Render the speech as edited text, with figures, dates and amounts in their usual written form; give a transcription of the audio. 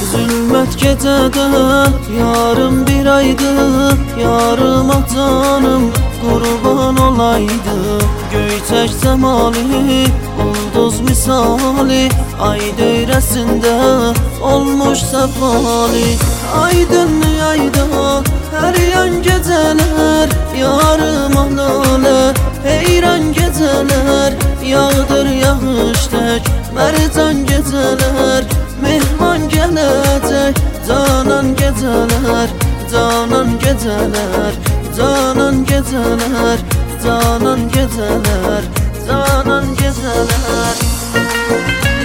Zülmət gecədə yarım bir aydı, yarıma canım qurban olaydı. Göyçək cəmali, ulduz misali, ay döyrəsində olmuş səfali. Aydın yayda hər yan gecələr, yarıma lalə heyran gecələr. Yağdır yağış tək mərcan gecələr, mehman gələcək canan gecələr, canan gecələr, canan gecələr, canan gecələr, canan gecələr.